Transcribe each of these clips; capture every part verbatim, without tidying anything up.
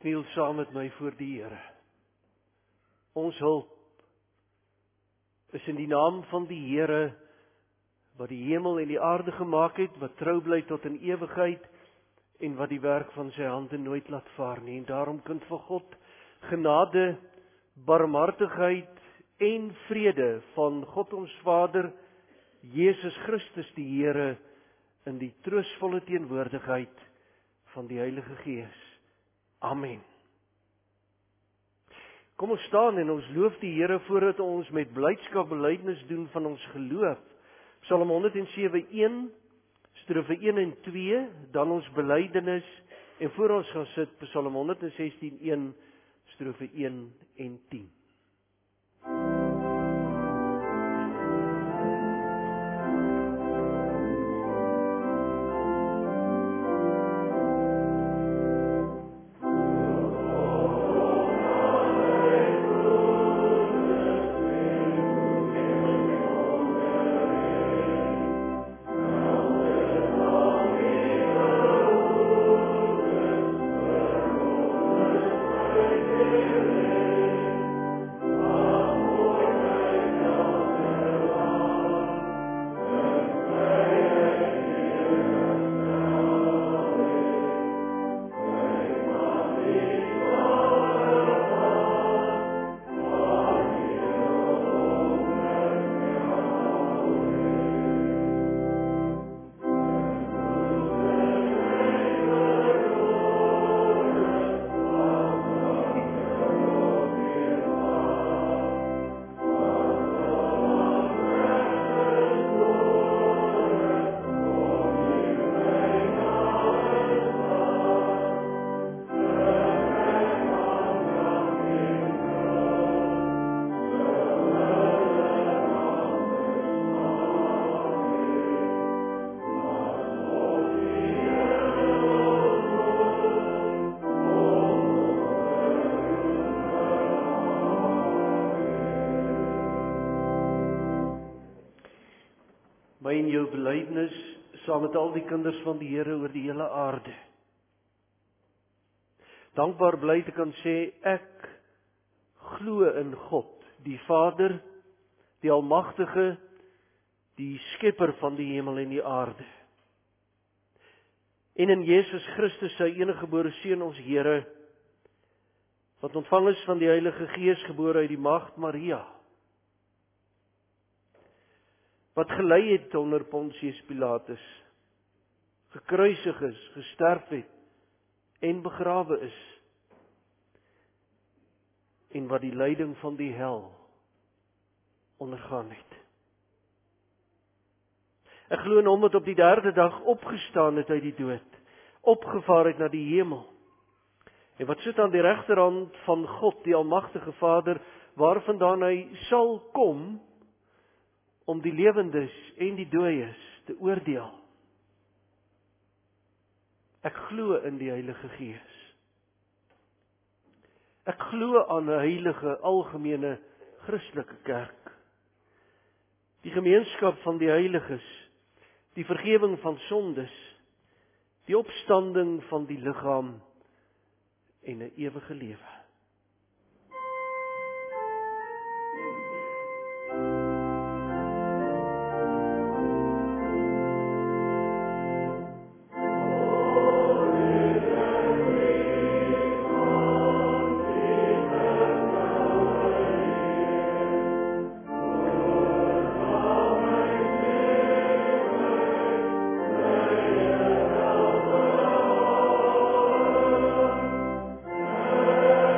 Kniel saam met my voor die Here. Ons hulp is in die naam van die Here, wat die hemel en die aarde gemaak het, wat trou bly tot in ewigheid, en wat die werk van sy hande nooit laat vaar nie. En daarom kind van God, genade, barmhartigheid en vrede van God ons Vader, Jesus Christus die Here, in die troostvolle teenwoordigheid van die Heilige Gees. Amen. Kom ons staan en ons loof die Here voordat ons met blydskap belydenis doen van ons geloof. Psalm honderd sewe een, strofe een en twee, dan ons belydenis, en voor ons gaan sit Psalm honderd sestien een, strofe een en tien. My en jou belydenis, saam met al die kinders van die Here oor die hele aarde. Dankbaar bly te kan sê, ek glo in God, die Vader, die Almagtige, die Skepper van die hemel en die aarde. En in Jesus Christus, sy eniggebore Seun, ons Here, wat ontvang is van die Heilige Gees, gebore uit die maagd Maria, wat gelei het onder Pontius Pilatus, gekruisig is, gesterf het en begrawe is, en wat die lyding van die hel ondergaan het. Ek glo in hom wat op die derde dag opgestaan het uit die dood, opgevaar het na die hemel, en wat sit aan die regterhand van God, die Almagtige Vader, waarvandaan hy sal kom, om die lewendes en die dooies te oordeel. Ek glo in die Heilige Gees. Ek glo aan 'n heilige, algemene, Christelike kerk. Die gemeenskap van die heiliges, die vergewing van sondes, die opstanding van die liggaam en 'n ewige lewe. Amen.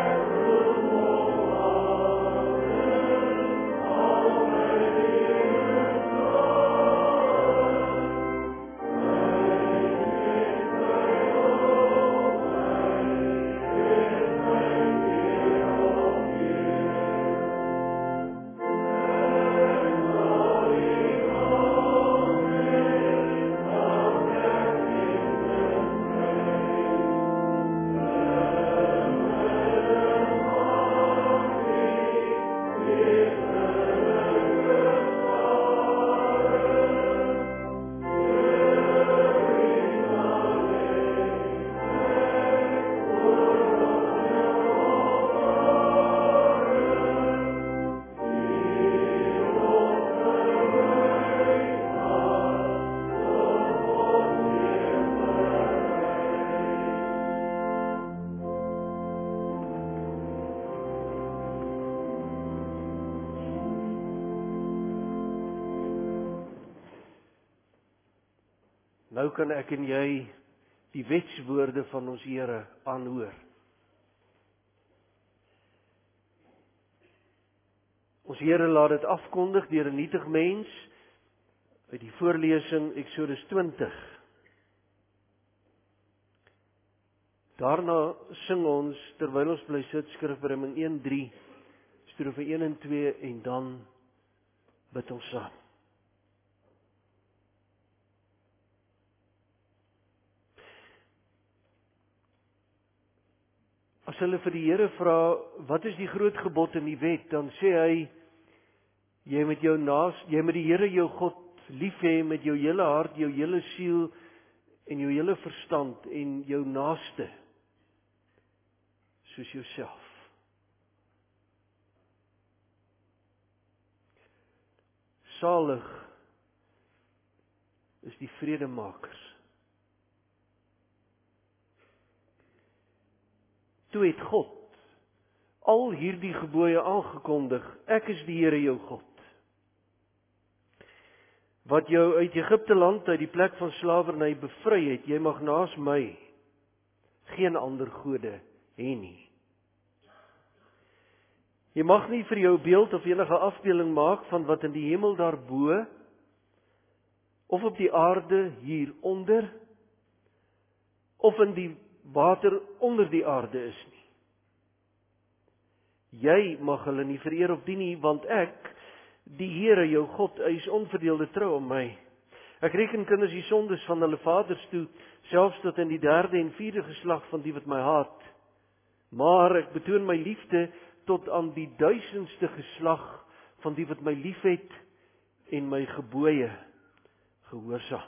Nou kan ek en jy die wetswoorde van ons Here aanhoor. Ons Here laat dit afkondig deur 'n nietig mens uit die voorlesing Eksodus twintig. Daarna sing ons, terwyl ons bly sit, Skrifbereiding een drie, Strofe een en twee, en dan bid ons saam. As hulle vir die Here vra, wat is die groot gebod in die wet, dan sê hy, jy moet jou naas, jy moet die Here jou God lief hê met jou hele hart, jou hele siel en jou hele verstand en jou naaste soos jouself. Salig is die vredemakers. Toe het God al hierdie gebooie aangekondig, ek is die Here jou God, wat jou uit Egipte land, uit die plek van slawerny bevry het. Jy mag naas my geen ander gode hê nie. Jy mag nie vir jou beeld of enige afbeelding maak van wat in die hemel daarbo of op die aarde hieronder of in die water onder die aarde is nie. Jy mag hulle nie vereer of dien nie, want ek, die Here jou God, eis onverdeelde trou aan my. Ek reken kinders die sondes van hulle vaders toe, selfs tot in die derde en vierde geslag van die wat my haat. Maar ek betoon my liefde tot aan die duisendste geslag van die wat my liefhet en my gebooie gehoorsaam.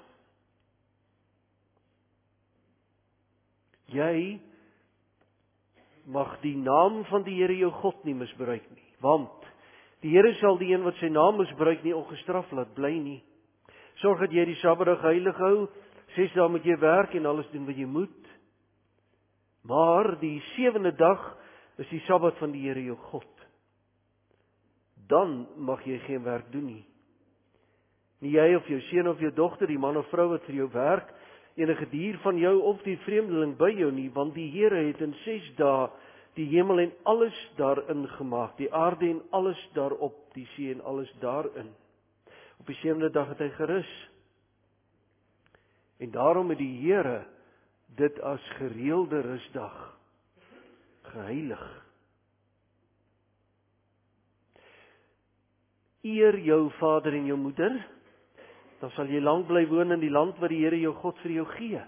Jy mag die naam van die Here jou God nie misbruik nie, want die Here sal die een wat sy naam misbruik nie ongestraf laat bly nie. Sorg dat jy die Sabbatdag heilig hou, ses dae moet jy werk en alles doen wat jy moet. Maar die sewende dag is die Sabbat van die Here jou God. Dan mag jy geen werk doen nie. Nie jy of jou seun of jou dogter, die man of vrou wat vir jou werk, enige dier van jou of die vreemdeling by jou nie, want die Here het in ses dae die hemel en alles daarin gemaak, die aarde en alles daarop, die see en alles daarin. Op die sewende dag het hy gerus. En daarom het die Here dit as gereelde rusdag geheilig. Eer jou vader en jou moeder, dan sal jy lank bly woon in die land wat die Here jou God vir jou gee.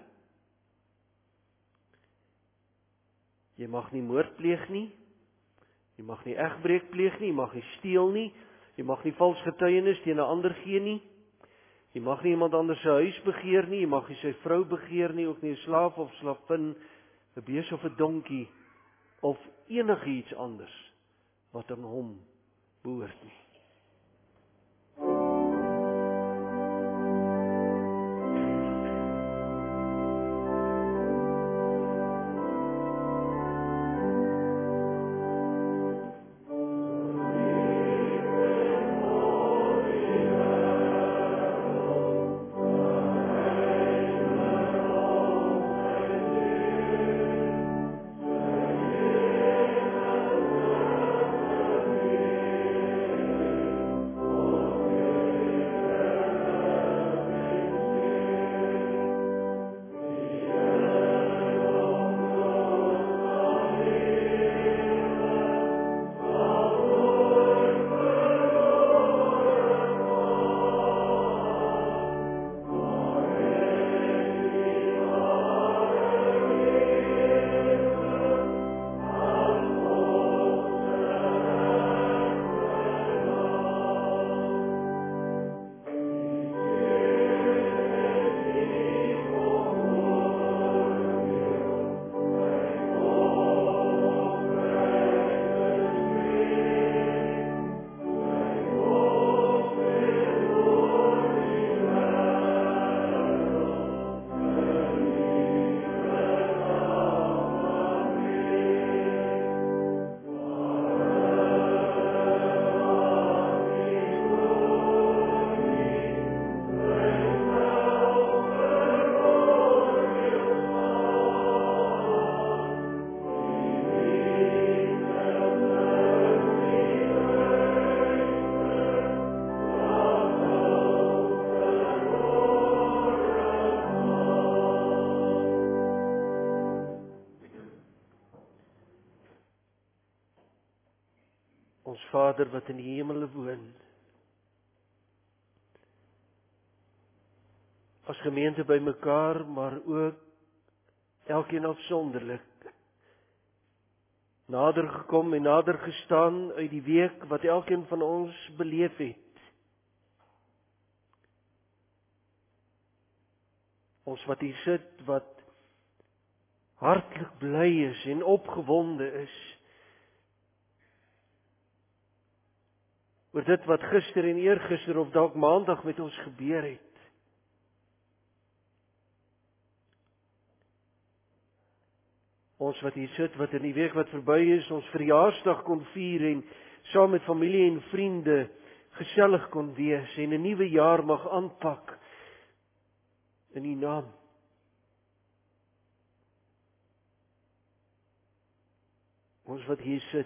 Jy mag nie moord pleeg nie, jy mag nie egbreek pleeg nie, jy mag nie steel nie, jy mag nie vals getuienis teen 'n ander gee nie, jy mag nie iemand anders se huis begeer nie, jy mag nie sy vrou begeer nie, ook nie 'n slaaf of slavin, 'n bees of 'n donkie, of enigiets anders wat aan hom behoort nie. Ons Vader wat in die hemele woon. As gemeente by mekaar, maar ook elkeen afsonderlik. Nader gekom en nader gestaan uit die week wat elkeen van ons beleef het. Ons wat hier sit, wat hartlik bly is en opgewonde is oor dit wat gister en eergister of dalk maandag met ons gebeur het. Ons wat hier sit, wat in die week wat verby is, ons verjaarsdag kon vier en saam met familie en vriende gesellig kon wees en 'n nuwe jaar mag aanpak in U naam. Ons wat hier sit,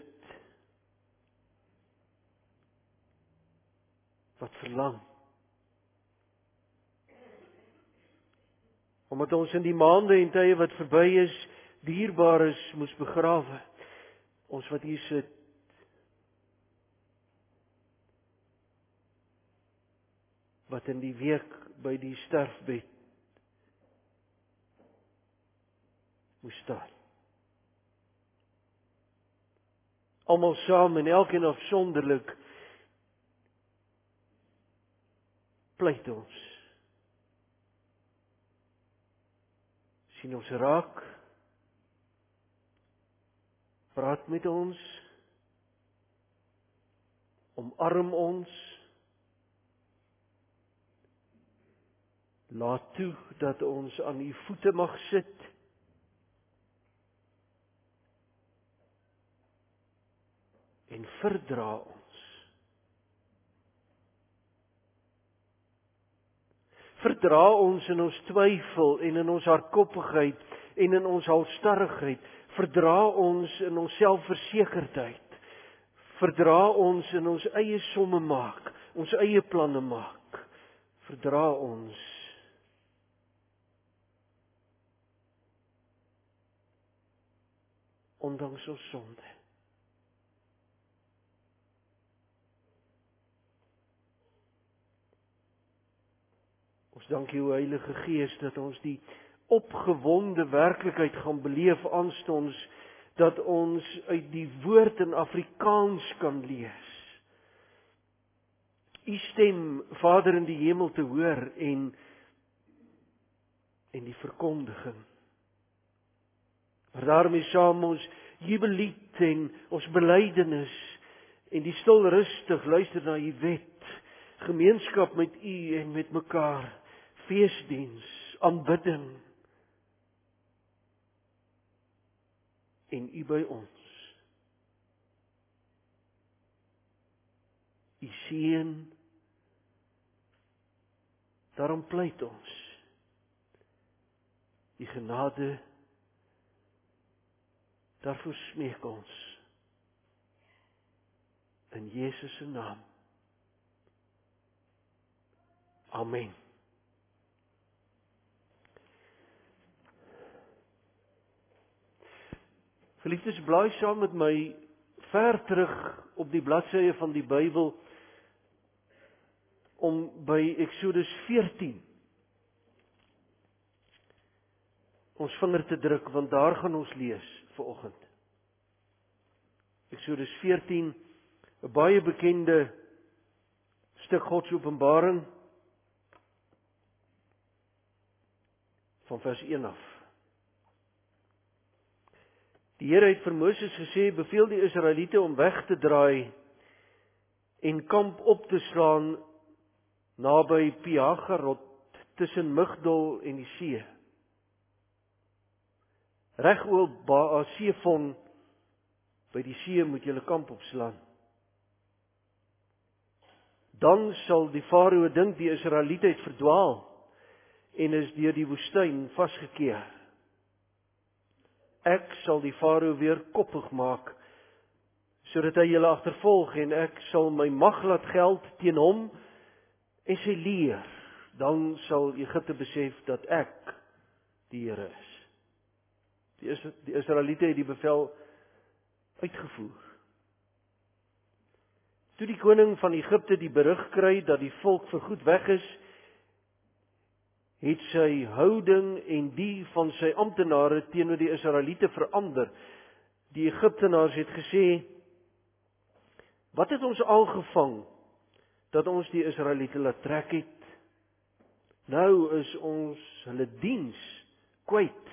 wat verlang. Omdat ons in die maande en tye wat verby is, dierbares moes begrawe. Ons wat hier sit, wat in die week by die sterfbed moes staan. Almal saam en elkeen afsonderlik pleit ons. Sien ons raak, praat met ons, omarm ons, laat toe dat ons aan U voete mag sit, en verdra ons. Verdra ons in ons twyfel en in ons hardkoppigheid en in ons halsstarrigheid. Verdra ons in ons selfversekerdheid. Verdra ons in ons eie somme maak, ons eie planne maak. Verdra ons ondanks ons sonde. Ons dank U, Heilige Gees, dat ons die opgewonde werklikheid gaan beleef aanstonds, dat ons uit die woord in Afrikaans kan lees. U stem, Vader in die hemel te hoor en, en die verkondiging. Maar daarmee saam ons jubellied en ons belydenis en die stil rustig luister na U wet, gemeenskap met U en met mekaar, feesdiens, aanbidding en U by ons. U seën, daarom pleit ons. U genade, daarvoor smeek ons. In Jesus se naam. Amen. Geliefdes, blaai saam met my ver terug op die bladsye van die Bybel om by Eksodus veertien ons vinger te druk, want daar gaan ons lees vanoggend. Eksodus veertien, 'n baie bekende stuk Godsopenbaring van vers een af. Die Here het vir Moses gesê, beveel die Israeliete om weg te draai en kamp op te slaan naby Pi-hagarot tussen Migdol en die see. Reg oor Baal-Sefon by die see moet julle kamp opslaan. Dan sal die Farao dink die Israeliete het verdwaal en is deur die woestyn vasgekeer. Ek sal die Farao weer koppig maak, sodat hy julle agtervolg en ek sal my mag laat geld teen hom en sy leer. Dan sal Egipte besef dat ek die Here is. Die, Is- die Israeliete het die bevel uitgevoer. Toe die koning van Egipte die berig kry dat die volk vergoed weg is, het sy houding en die van sy amptenare teenoor die Israeliete verander. Die Egiptenaars het gesê, wat het ons aangevang, dat ons die Israeliete laat trek het? Nou is ons hulle diens kwyt.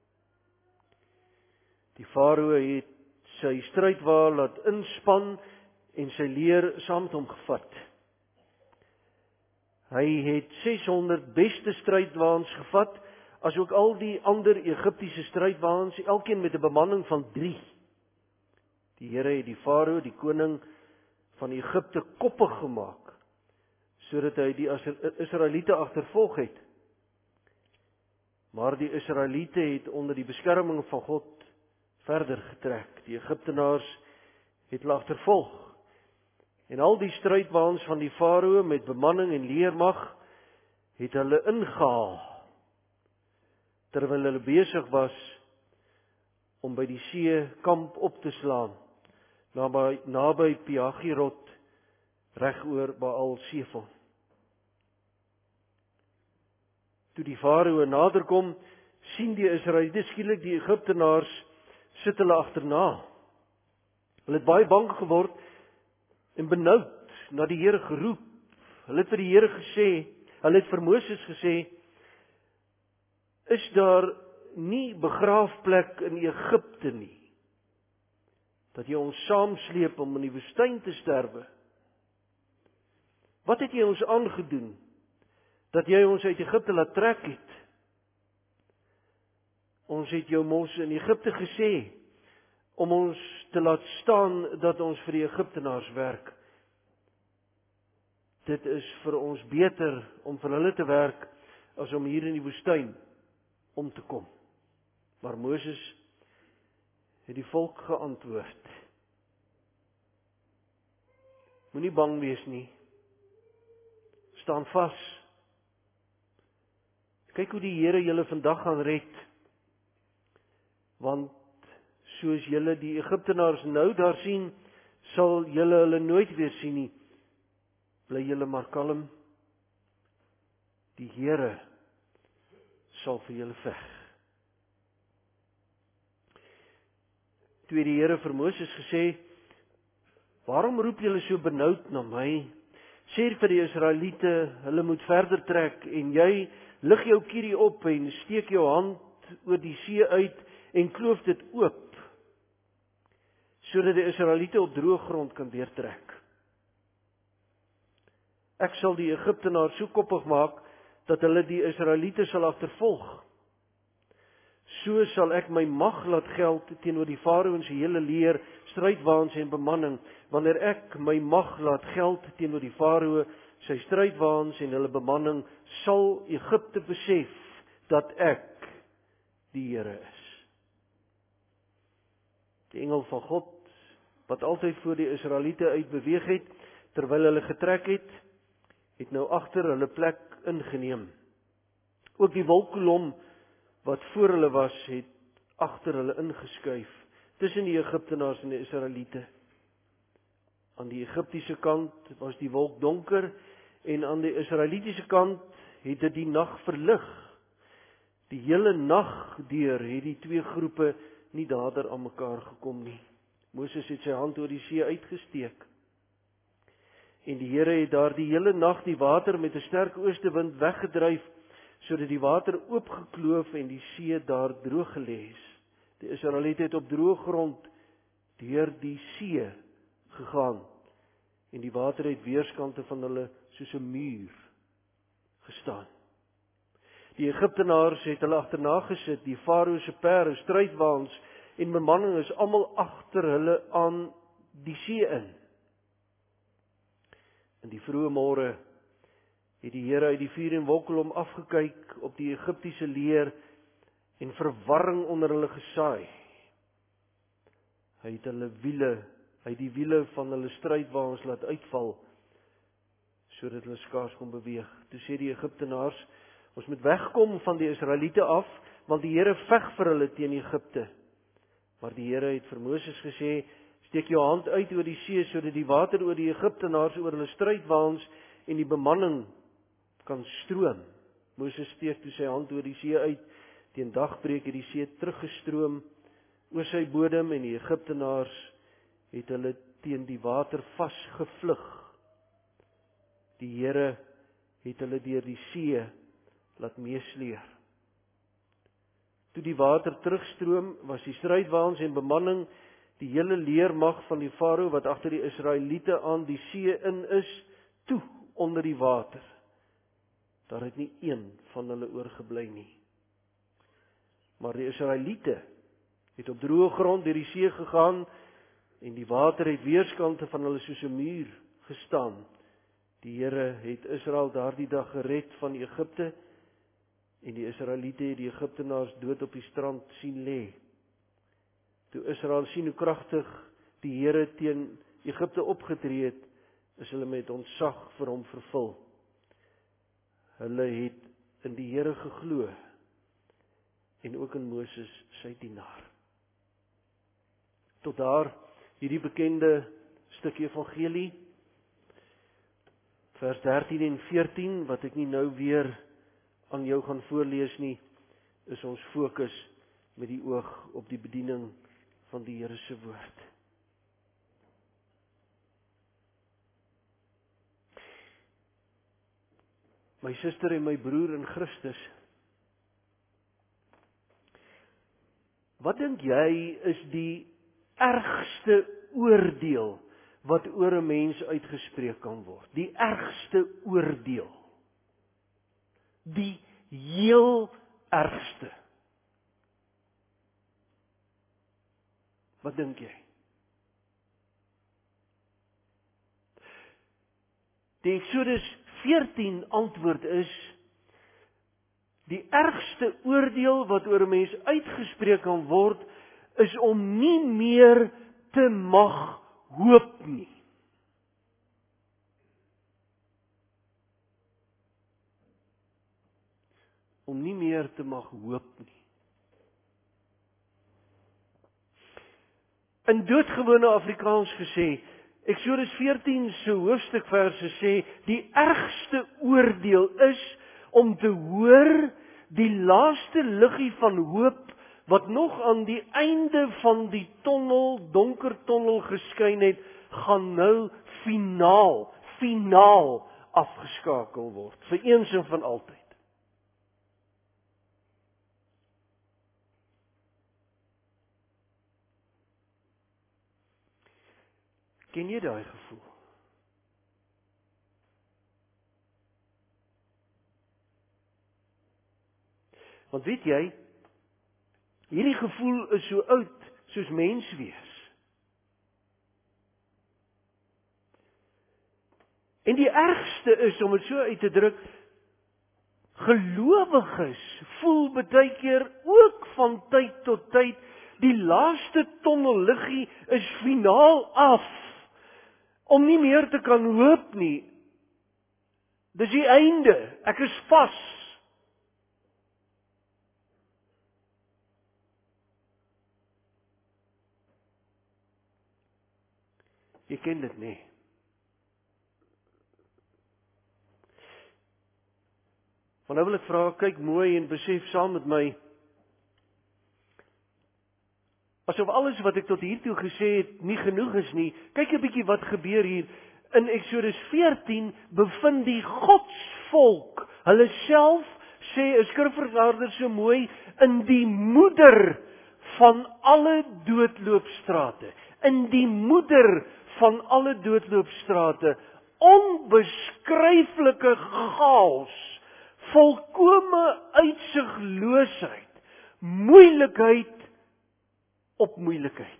Die farao het sy strydwa laat inspan en sy leer saam met hom gevat. Hy het seshonderd beste strydwaans gevat, asook al die ander Egiptiese strydwaans, elkeen met 'n bemanning van drie. Die Here het die farao, die koning van Egipte, koppig gemaak, sodat hy die Israeliete agtervolg het. Maar die Israeliete het onder die beskerming van God verder getrek. Die Egiptenaars het hulle agtervolg. En al die strydwaans van die farao met bemanning en leermag het hulle ingehaal, terwyl hulle besig was om by die see kamp op te slaan, naby, naby Piagirot, reg oor Baal Sefon. Toe die farao naderkom, sien die Israeliete skielik die Egiptenaars sit hulle agterna. Hulle het baie bang geword en benoud na die Here geroep. Hulle het vir die Here gesê, hulle het vir Moses gesê, is daar nie begraafplek in Egipte nie, dat jy ons saamsleep om in die woestyn te sterwe? Wat het jy ons aangedoen, dat jy ons uit Egipte laat trek het? Ons het jou mos in Egipte gesê, om ons te laat staan dat ons vir die Egiptenaars werk. Dit is vir ons beter om vir hulle te werk, as om hier in die woestyn om te kom. Maar Moses het die volk geantwoord, moenie bang wees nie, staan vas. Kyk hoe die Here julle vandag gaan red, want soos julle die Egiptenaars nou daar sien, sal julle hulle nooit weer sien nie. Bly julle maar kalm. Die Here sal vir julle veg. Toe het die Here vir Moses gesê, waarom roep julle so benoud na my? Sê vir die Israeliete, hulle moet verder trek, en jy lig jou kierie op en steek jou hand oor die see uit en kloof dit oop, sodat die Israeliete op droë grond kan deurtrek. Ek sal die Egiptenaars so koppig maak, dat hulle die Israeliete sal agtervolg. So sal ek my mag laat geld teenoor die farao en sy hele leer, strydwaans en bemanning, wanneer ek my mag laat geld teenoor die farao, sy strydwaans en hulle bemanning, sal Egipte besef dat ek die Here is. Die engel van God, wat altyd voor die Israeliete uitbeweeg het, terwyl hulle getrek het, het nou agter hulle plek ingeneem. Ook die wolkkolom wat voor hulle was, het agter hulle ingeskuif, tussen die Egiptenaars en die Israeliete. Aan die Egiptiese kant was die wolk donker, en aan die Israelitiese kant het dit die nag verlig. Die hele nag deur het die twee groepe nie nader aan mekaar gekom nie. Moses het sy hand oor die see uitgesteek. En die Here het daar die hele nag die water met 'n sterk oostewind weggedryf, sodat die water oopgekloof en die see daar droog gelê is. Die Israeliete het op droë grond deur die see gegaan, en die water het weerskante van hulle soos 'n muur gestaan. Die Egiptenaars het hulle agterna gesit, die farao se perde, strydwaans en bemanning is almal agter hulle aan die see in. In die vroeë môre het die Here uit die vuur en wolkkolom afgekyk op die Egiptiese leer en verwarring onder hulle gesaai. Hy het hulle wiele, hy het die wiele van hulle strydwaans laat uitval, sodat hulle skaars kon beweeg. Toe sê die Egiptenaars, ons moet wegkom van die Israeliete af, want die Here veg vir hulle teen Egipte. Maar die Here het vir Moses gesê, Steek jou hand uit oor die see, sodat die water oor die Egiptenaars, oor hulle strydwaans en die bemanning kan stroom. Moses steek toe sy hand oor die see uit. Teen dagbreek het die see teruggestroom oor sy bodem en die Egiptenaars het hulle teen die water vasgevlug. Die Here het hulle deur die see laat meesleer. Toe die water terugstroom, was die strydwaans en bemanning, die hele leermag van die Farao wat agter die Israeliete aan die see in is, toe onder die water. Daar het nie een van hulle oorgebly nie. Maar die Israeliete het op droë grond deur die see gegaan en die water het weerskante van hulle soos 'n muur gestaan. Die Here het Israel daardie dag gered van Egipte en die Israeliete het die Egiptenaars dood op die strand sien lê. Toe Israel sien hoe kragtig die Here teen Egipte opgetree het, is hulle met ontzag vir hom vervul. Hulle het in die Here geglo en ook in Moses sy dienaar. Tot daar hierdie bekende stukkie evangelie, vers dertien en veertien, wat ek nie nou weer aan jou gaan voorlees nie, is ons fokus met die oog op die bediening van die Here se woord. My suster en my broer in Christus, wat dink jy is die ergste oordeel wat oor 'n mens uitgespreek kan word? Die ergste oordeel. Die heel ergste. Wat dink jy? Die Eksodus veertien antwoord is, die ergste oordeel wat oor 'n mens uitgespreek kan word, is om nie meer te mag hoop nie. Om nie meer te mag hoop nie. In doodgewone Afrikaans gesê, Eksodus veertien se hoofstukverse sê, die ergste oordeel is om te hoor die laaste liggie van hoop wat nog aan die einde van die tonnel, donker tonnel geskyn het, gaan nou finaal, finaal afgeskakel word, vir eens en van altyd. Ken jy daai gevoel? Want weet jy, hierdie gevoel is so oud soos mens wees. En die ergste is, om dit so uit te druk, gelowiges voel baie keer ook van tyd tot tyd, die laaste tonnelliggie is finaal af, om nie meer te kan hoop nie. Dis die einde, ek is vas. Jy ken dit nie. Want nou wil ek vra, kyk mooi en besef saam met my, asof alles wat ek tot hiertoe gesê het nie genoeg is nie, kyk 'n bietjie wat gebeur hier. In Eksodus veertien bevind die godsvolk hulle self, sê 'n skrifverklaarder so mooi, in die moeder van alle doodloopstrate. In die moeder van alle doodloopstrate, onbeskryflike chaos, volkome uitsigloosheid, moeilikheid op moeilikheid.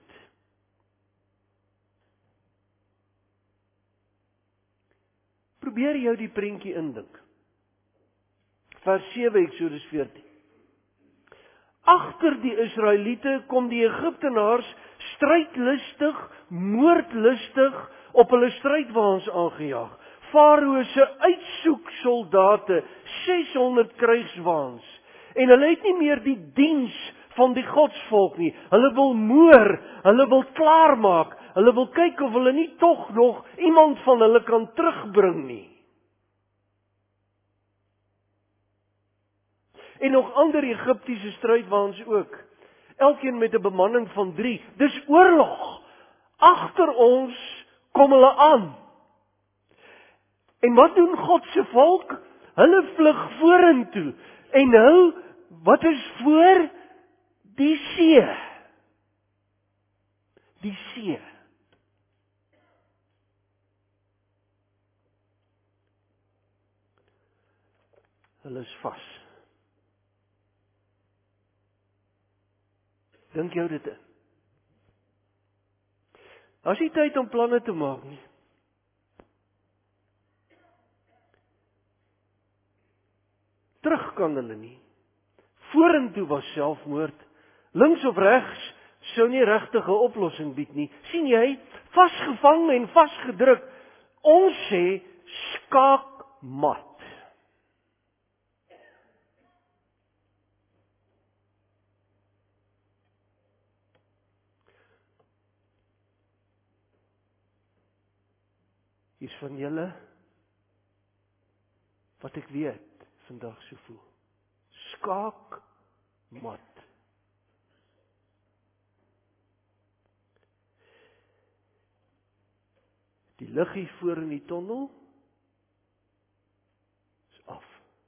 Probeer jou die prentjie indink. Vers sewe Eksodus veertien. Agter die Israeliete kom die Egiptenaars strydlustig, moordlustig op hulle strydwaans aangejaag. Farao se uitsoeksoldate, seshonderd krygswaans. En hulle het nie meer die diens van die godsvolk nie. Hulle wil moor, hulle wil klaarmaak, Hulle wil kyk of hulle nie tog nog iemand van hulle kan terugbring nie. En nog ander Egiptiese strydwaans ook. Elkeen met 'n bemanning van drie. Dis oorlog. Agter ons kom hulle aan. En wat doen God se volk? Hulle vlug vorentoe. En nou, wat is voor? Die see. Die see. Hulle is vas. Dink jou dit in. As jy tyd om planne te maak nie. Terug kan hulle nie. Vorentoe was selfmoord. Links of regs sou nie regtig 'n oplossing bied nie. Sien jy, vasgevang en vasgedruk. Ons sê skaakmat. Hier's van julle wat ek weet vandag so voel. Skaakmat. Die liggie voor in die tonnel is af.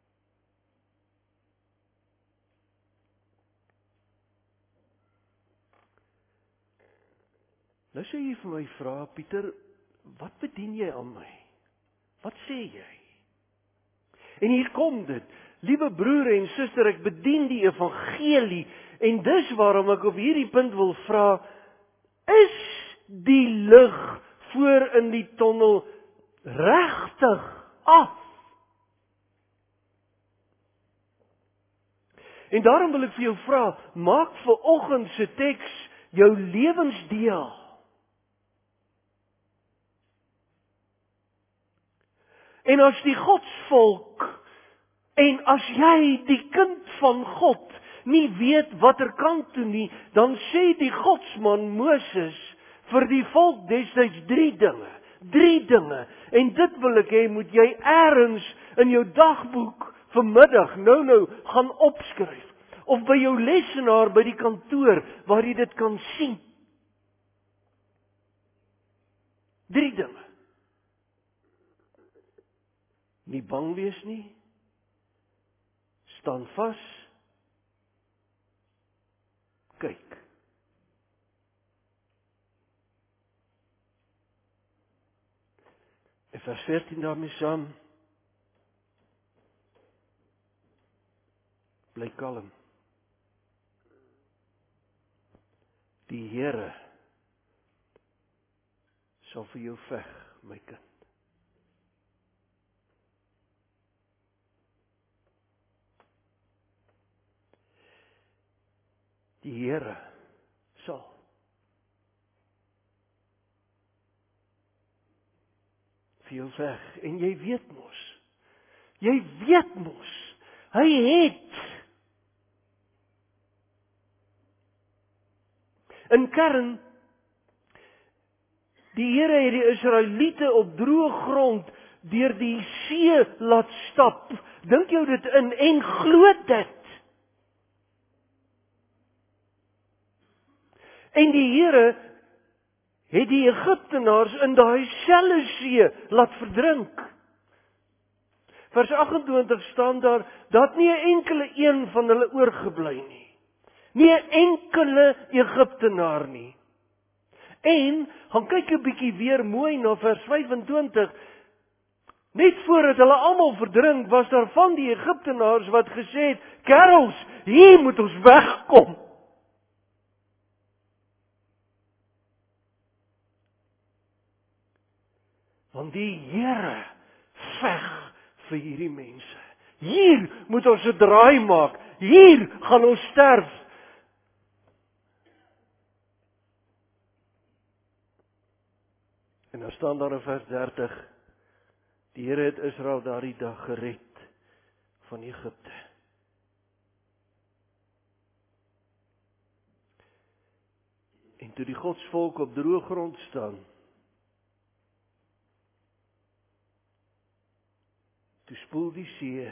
Nou sê jy vir my vra, Pieter, wat bedien jy aan my? Wat sê jy? En hier kom dit. Liewe broer en suster, ek bedien die evangelie. En dis waarom ek op hierdie punt wil vra, is die lig voor in die tonnel regtig af? En daarom wil ek vir jou vra, maak vir oggend se teks jou lewensdeel. En as die godsvolk, en as jy die kind van God nie weet watter kant toe nie, dan sê die godsman Moses vir die volk destyds drie dinge. Drie dinge. En dit wil ek hê, moet jy eers in jou dagboek vanmiddag nou nou gaan opskryf. Of by jou lesenaar by die kantoor waar jy dit kan sien. Drie dinge. Nie bang wees nie. Staan vas. Kyk. En vers veertien daarmee saam. Bly kalm. Die Here sal vir jou veg, my kind. Die Here sal. Vir jou veg. En jy weet mos. Jy weet mos. Hy het. In kern, die Here het die Israeliete op droë grond deur die see laat stap. Dink jou dit in en glo dit. En die Here het die Egiptenaars in daai selfde see laat verdrink. Vers agt-en-twintig staan daar, dat nie 'n enkele een van hulle oorgebly nie. Nie 'n enkele Egiptenaar nie. En, gaan kyk 'n bietjie weer mooi na vers vyf-en-twintig. Net voordat hulle almal verdrink, was daar van die Egiptenaars wat gesê het, kerels, hier moet ons wegkom. Want die Here veg vir hierdie mense. Hier moet ons 'n draai maak. Hier gaan ons sterf. En dan staan daar in vers dertig, die Here het Israel daardie dag gered van Egipte. En toe die godsvolk op droë grond staan, toe spoel die see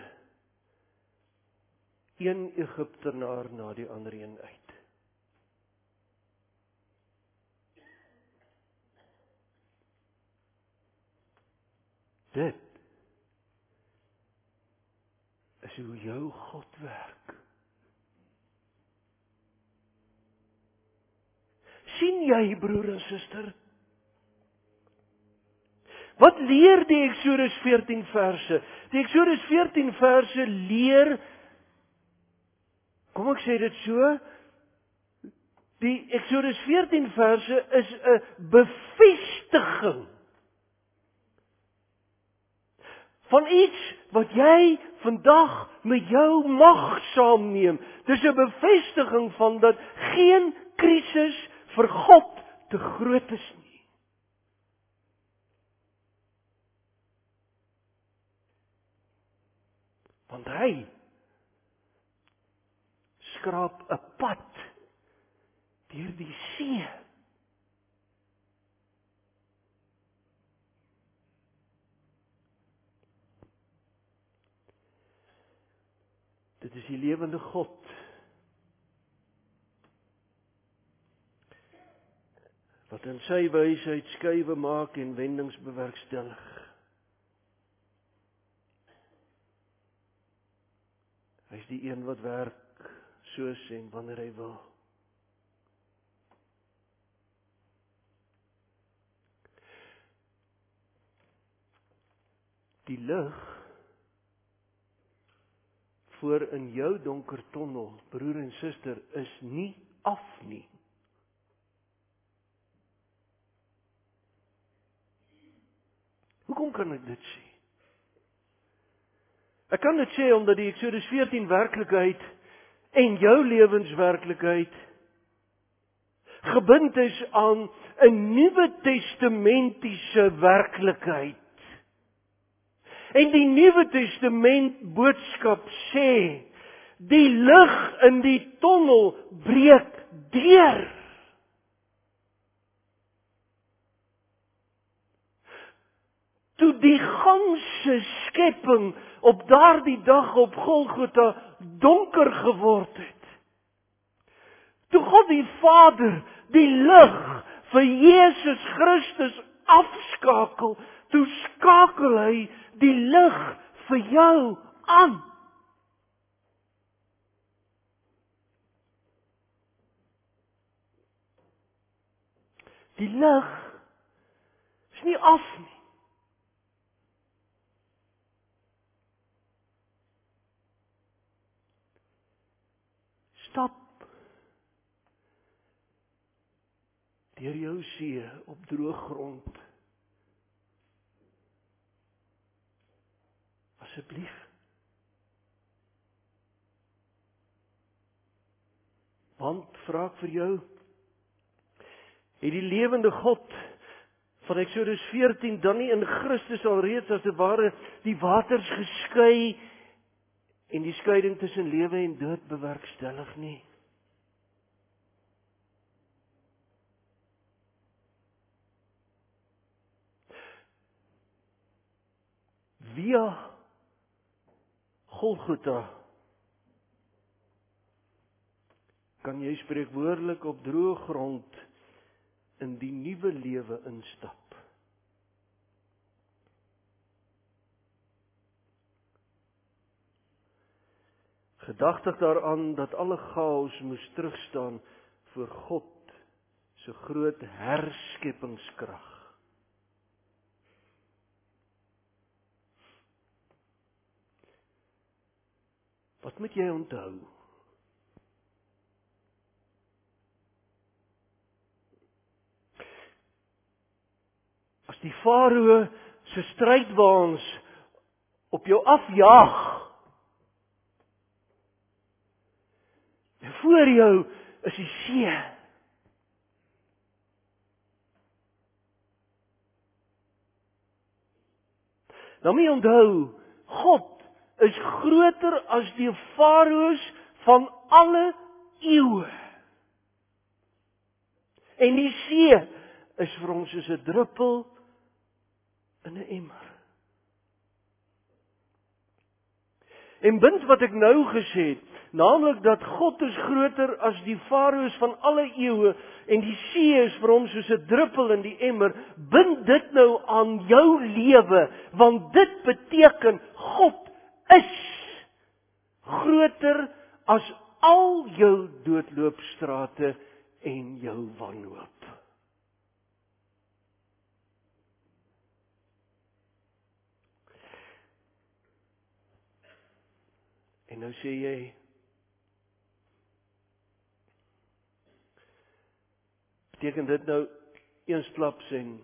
een Egiptenaar na die ander een uit. Dit is hoe jou God werk. Sien jy, broer en suster? Wat leer die Eksodus veertien verse? Die Eksodus veertien verse leer, kom ek sê dit so, die Eksodus veertien verse is 'n bevestiging van iets wat jy vandag met jou mag saamneem. Dis 'n bevestiging van dat geen krisis vir God te groot is nie. Want hy skraap 'n pad deur die see. Dit is die lewende God wat in sy wysheid skuwe maak en wendings bewerkstellig. Hy is die een wat werk soos en wanneer hy wil. Die lig voor in jou donker tonnel, broer en suster, is nie af nie. Hoekom kan ek dit sê? Ek kan dit sê omdat die Eksodus veertien werklikheid en jou lewenswerklikheid gebind is aan 'n Nuwe Testamentiese werklikheid. En die Nuwe Testament boodskap sê, die lig in die tonnel breek deur. Toe die ganse skepping op daardie dag op Golgotha donker geword het. Toe God die Vader die lig vir Jesus Christus afskakel, toe skakel hy die lig vir jou aan. Die lig is nie af nie. Stap deur jou see op droë grond. Asseblief. Want, vra ek vir jou, het die lewende God van Eksodus veertien dan nie in Christus alreeds as dit ware die waters geskei en die skeiding tussen lewe en dood bewerkstellig nie? Via Golgotha kan jy spreekwoordelik op droë grond in die nuwe lewe instap. Gedagtig daaraan dat alle chaos moes terugstaan voor God se groot herskeppingskrag. Wat moet jy onthou? As die farao se strydwaans op jou afjaag, en voor jou is die see. Nou moet jy onthou, God is groter as die farao's van alle eeue. En die see is vir hom soos 'n druppel in 'n emmer. En bind wat ek nou gesê het, naamlik dat God is groter as die farao's van alle eeue en die see is vir hom soos 'n druppel in die emmer, bind dit nou aan jou lewe, want dit beteken God is groter as al jou doodloopstrate en jou wanhoop. En nou sê jy, beteken dit nou eensklaps en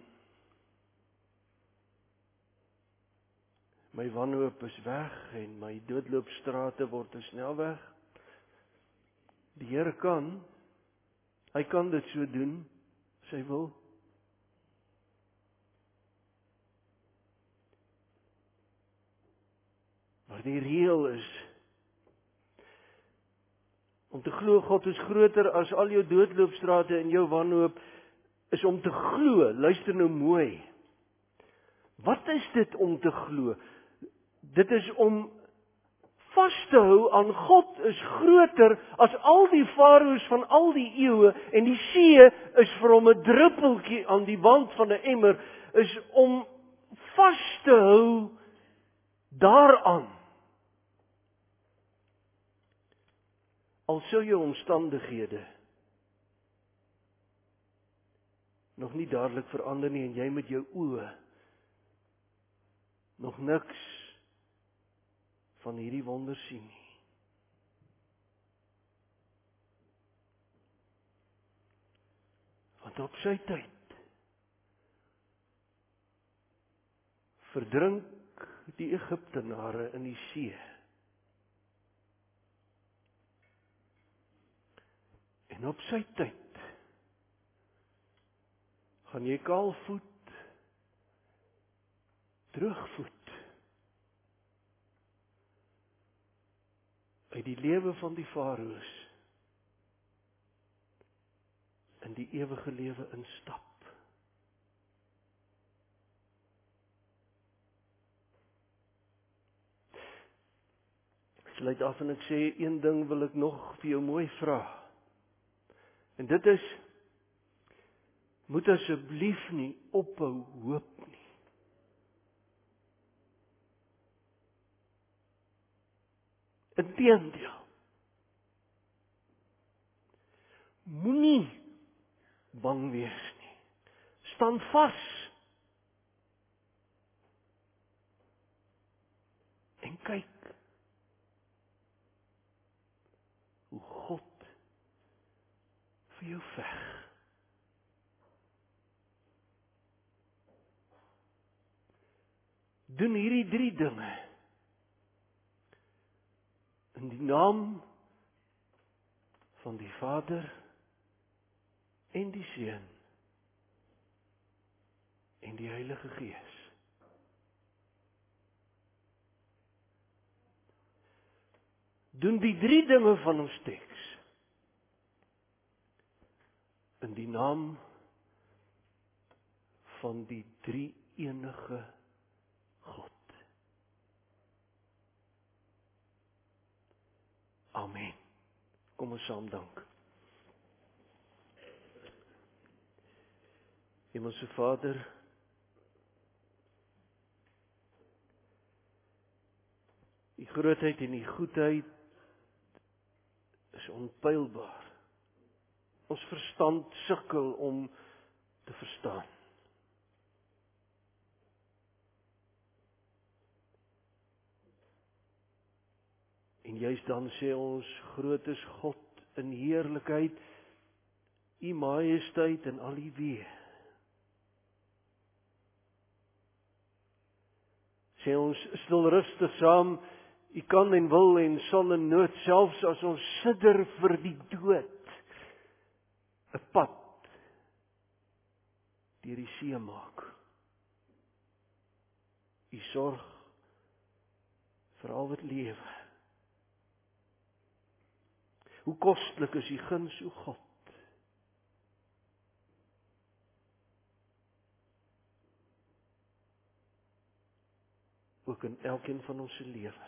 my wanhoop is weg en my doodloopstrate word 'n snelweg? Die Here kan, hy kan dit so doen, as hy wil. Maar die reël is, om te glo God is groter as al jou doodloopstrate en jou wanhoop, is om te glo, luister nou mooi. Wat is dit om te glo? Dit is om vas te hou aan God is groter as al die farao's van al die eeue en die see is vir hom 'n druppeltjie aan die wand van 'n emmer, is om vas te hou daaraan. Al sou jou omstandighede nog nie dadelik verander nie en jy met jou oë nog niks van hierdie wonder sien nie. Want op sy tyd verdrink die Egiptenare in die see. En op sy tyd gaan jy kaalvoet, terugvoet uit die lewe van die farao's in die ewige lewe instap. Ek sluit af en ek sê, een ding wil ek nog vir jou mooi vra. En dit is, moet asseblief nie ophou hoop nie. Inteendeel, moenie bang wees nie. Staan vas. En kyk hoe God vir jou veg. Doen hierdie drie dinge in die naam van die Vader en die Seun en die Heilige Gees. Doen die drie dinge van ons teks in die naam van die drie enige God. Amen. Kom ons saam dank. Hemelse Vader, die grootheid en die goedheid is onpeilbaar. Ons verstand sukkel om te verstaan. En juist dan sê ons, groot is God in heerlikheid, U majesteit en al U wee. Sê ons stil rustig saam, U kan en wil en sal in nood, selfs as ons sidder vir die dood, 'n pad deur die see maak. U sorg vir al wat lewe. Hoe kostlik is U guns, o God. ook in elkeen van ons se lewe.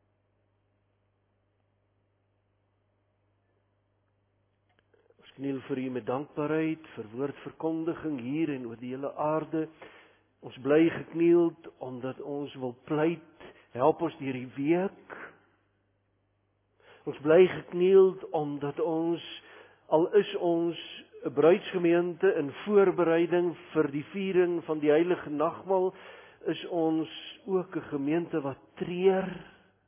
Ons kniel vir U met dankbaarheid vir woordverkondiging hier en oor die hele aarde. Ons bly geknield omdat ons wil pleit, help ons deur die week. Ons bly geknield omdat ons, al is ons 'n bruidsgemeente in voorbereiding vir die viering van die heilige nagmaal, is ons ook 'n gemeente wat treur.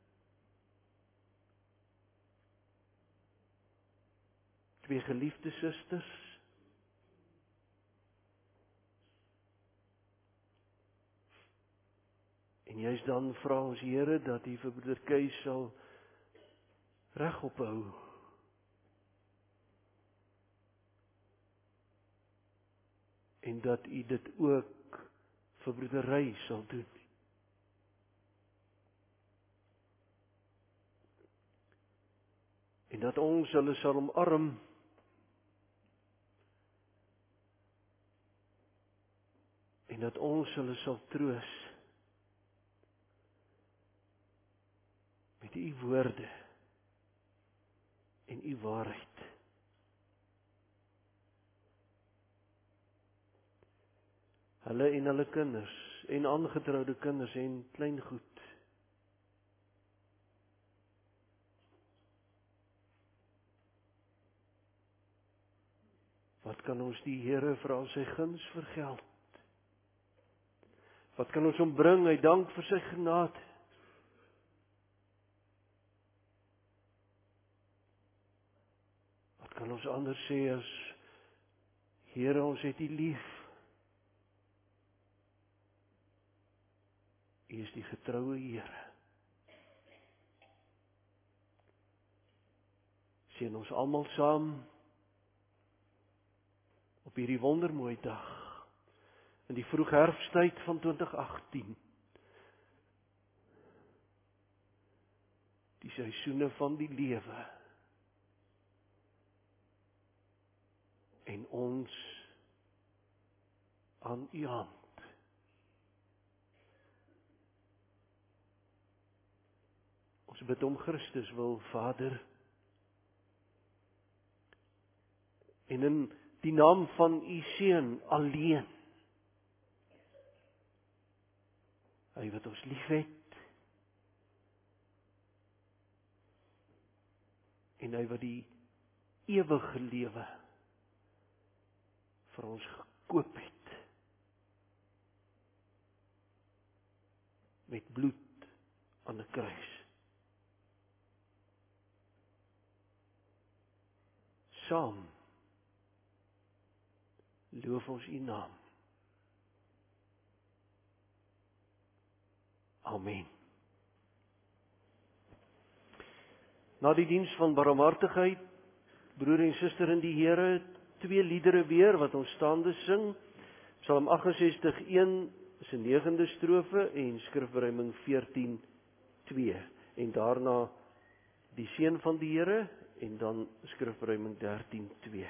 Twee geliefde susters. En juist dan vra ons Here dat U vir broeder Kees sal regop hou. En dat U dit ook vir broeder Ry sal doen. En dat ons hulle sal omarm. En dat ons hulle sal troos. Met U woorde. En U waarheid. Hulle en hulle kinders, en aangetroude kinders en kleingoed. Wat kan ons die Here vir al sy guns vergeld? Wat kan ons hom bring uit dank vir sy genade? Wat kan ons anders sê as Here, ons het U lief. U is die getroue Here. Seën ons almal saam op hierdie wondermooi dag in die vroeg herfsttyd van twintig agttien. Die seisoene van die lewe. En ons aan U hand. Ons bid om Christus wil, Vader. En in die naam van U Seun alleen. Hy wat ons liefhet. En hy wat die ewige lewe vir ons gekoop het. Met bloed aan 'n kruis. Saam loof ons U naam. Amen. Na die diens van barmhartigheid, broer en suster in die Here, twee liedere weer wat ons staande sing. Psalm agt-en-sestig een is 'n negende strofe en skrifberuiming veertien twee. En daarna die seën van die Here en dan skrifberuiming dertien twee.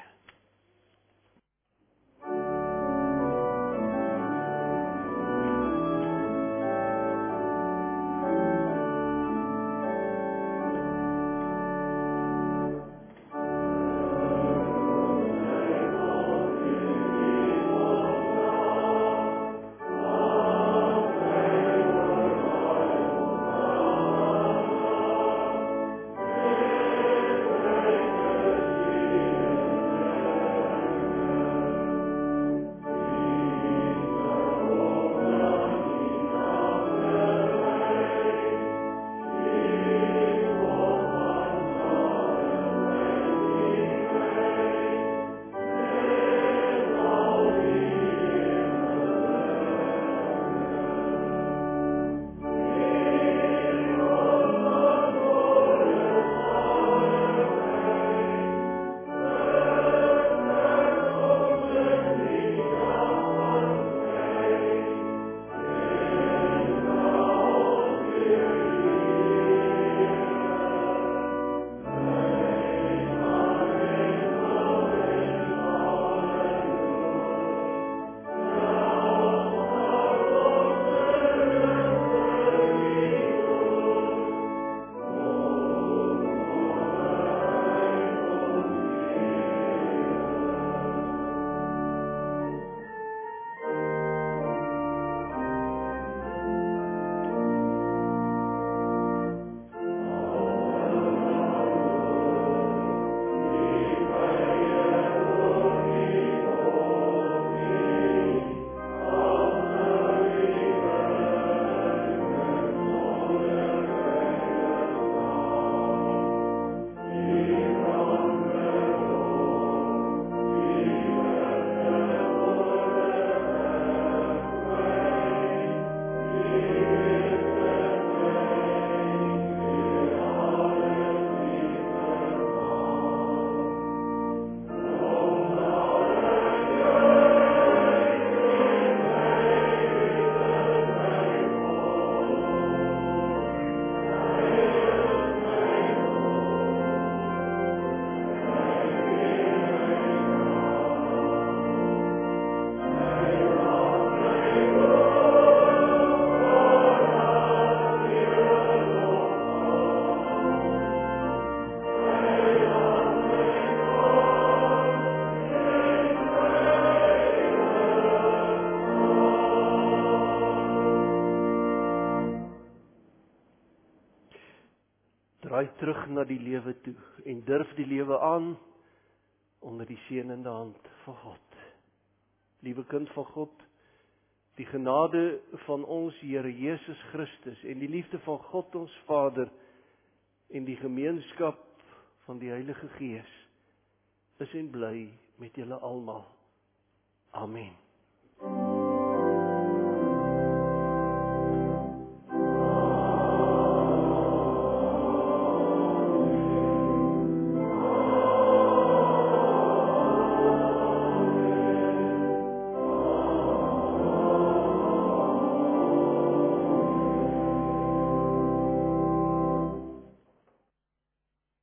draai terug na die lewe toe en durf die lewe aan onder die seënende hand van God. Liewe kind van God, die genade van ons Here Jesus Christus en die liefde van God ons Vader en die gemeenskap van die Heilige Gees is en bly met julle almal. Amen.